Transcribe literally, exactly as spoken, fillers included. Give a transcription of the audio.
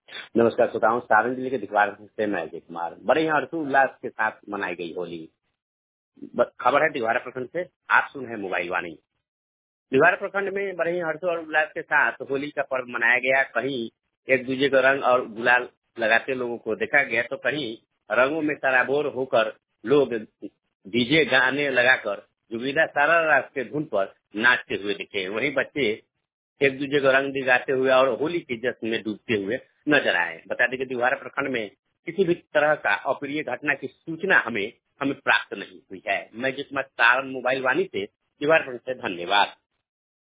नमस्कार श्रोताओं, सारण जिले के दिखवार से मैं अजय कुमार। बड़े ही हर्षोल्लास के साथ मनाई गई होली। ब- खबर है दिघवारा प्रखंड से। आप सुन है मोबाइल वाणी। दिघवारा प्रखंड में बड़े ही हर्षोल्लास के साथ होली का पर्व मनाया गया। कहीं एक दूसरे का रंग और गुलाल लगाते लोगों को देखा गया, तो कहीं रंगों में सराबोर होकर लोग डीजे गाने लगाकर जुबीला सारा रात के धुन पर नाचते हुए दिखे। वहीं बच्चे एक दूसरे को रंग दिखाते हुए और होली के जश्न में डूबते हुए नजर आए। बता दें कि दिघवारा प्रखंड में किसी भी तरह का अप्रिय घटना की सूचना हमें हमें प्राप्त नहीं हुई है। मैं जिसमें सारण मोबाइल वाणी से दिघवारा प्रखंड से धन्यवाद।